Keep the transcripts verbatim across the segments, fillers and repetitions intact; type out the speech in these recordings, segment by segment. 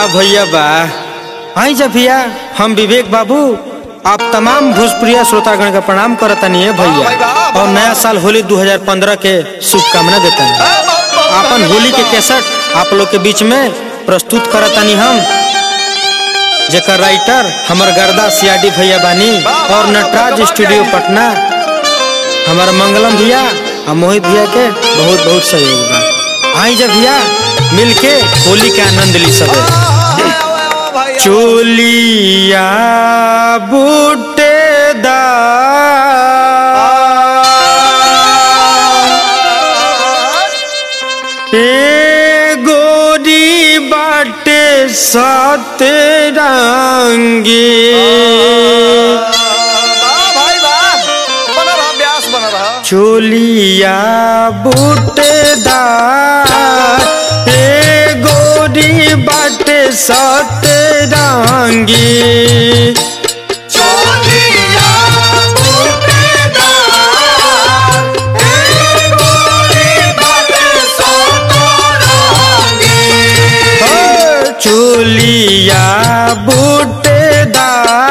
भैया बा। आई जा भैया, हम विवेक बाबू आप तमाम भोजपुरिया श्रोतागण का प्रणाम करतनी है भैया, और नया साल होली दो हज़ार पंद्रह के शुभकामना देता है। अपन होली के कैसेट आप लोग के बीच में प्रस्तुत करतनी हम, जेकर राइटर हमार गर्दा सियाडी भैया बानी, और नटराज स्टूडियो पटना हमार मंगलम भैया और मोहित भैया के बहुत बहुत सहयोग बा। आई जा भैया मिलके होली के आनंद ली सब। चोलिया बूटेदार ए गोरी बाटे सात रंगे, चोलिया बूटेदार ए गोरी बाटे सात रंगे, चोलिया बूटेदार ए गोरी बाटे सात रंगे, चोलिया बूटेदार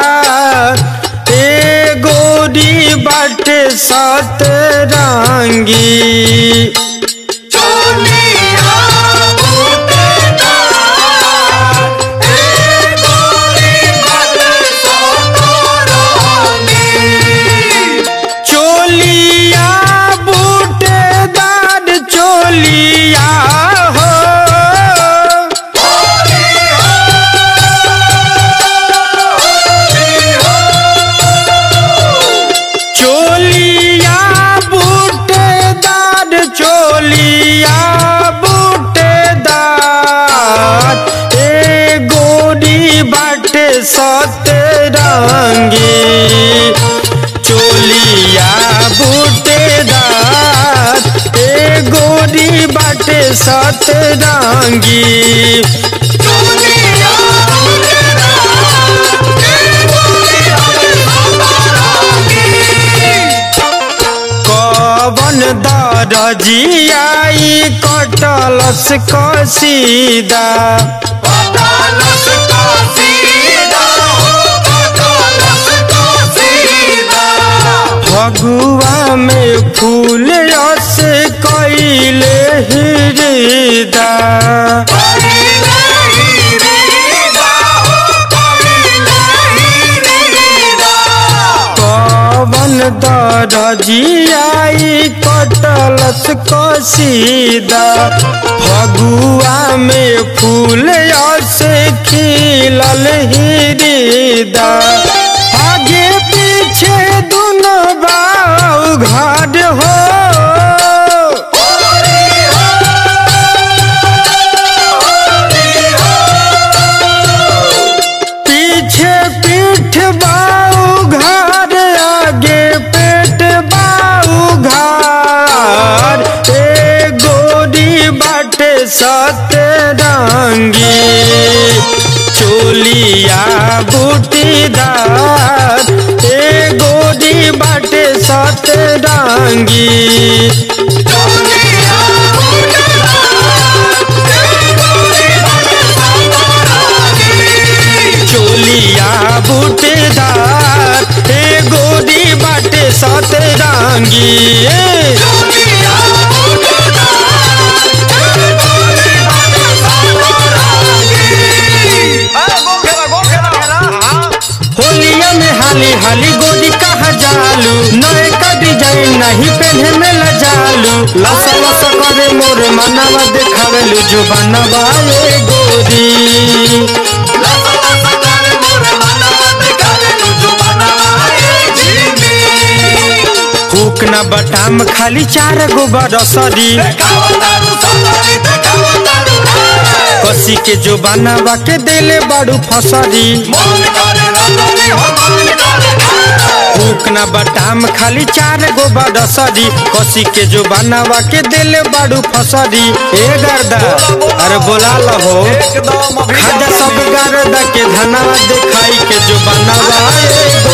ए गोरी बाटे सात रंगी, चोलिया बूटेदार ए गोरी बाटे सात रंगे, चोलिया बूटेदार चोलिया हो, चोलिया बूटेदार चोलिया बूटेदार ए गोरी बाटे सात रंगी, चोलिया बूटेदार ए गोरी बाटे सात रंगी, चोलिया बूटेदार ए गोरी बाटे सात रंगे, कवन दरजियाई कटलस कसीदा, कटलस कसीदा कटलस कसीदा, फगुआ में फूल रस कैले हृदा, कइले हिरीदा कइले हिरीदा, कवन दरजियाई कटलस कसीदा, फगुआ में फूल रस खिलल हृदा, आगे पीछे दोनों बाऊ घर हो, पीछे पीठ बाऊ घर आगे पेट बाऊ घर ए गोरी बाटे सात रंगी, चोलिया बूटीदार ए गोरी बाटे सात रंगी, चोलिया बूटेदार ए गोरी बाटे सात रंगे, चोलिया बूटेदार ए गोरी बाटे सात रंगी, चोलिया बूटेदार ए गोरी बाटे सात रंगे। गोल खेला गोल खेला होलिया में हाली हाली गोरी कहा जालू, नए का डिजाइन नहीं पहने में लजालू, लसा लसा करे मोर मनवा देखावेलू जो बनवा ए गोरी, लसा लसा करे मोर मनवा देखावेलू जो बनवा ए झिमी, हुक न बटाम खाली चार गो बरसरी, देखावतारू सतरी देखावतारू रे, कसी के जो बनवा के देले बाड़ू फसरी, मन करे रतनी हो मन करे रे, हुक न बटाम खाली चार गो बरसरी, कसी के जो बनवा के देले बाड़ू फसरी, ए गर्दा अरे बोला लहो एकदम खाजा सब गर्दा के धनवा दिखाई के जो बनवा ए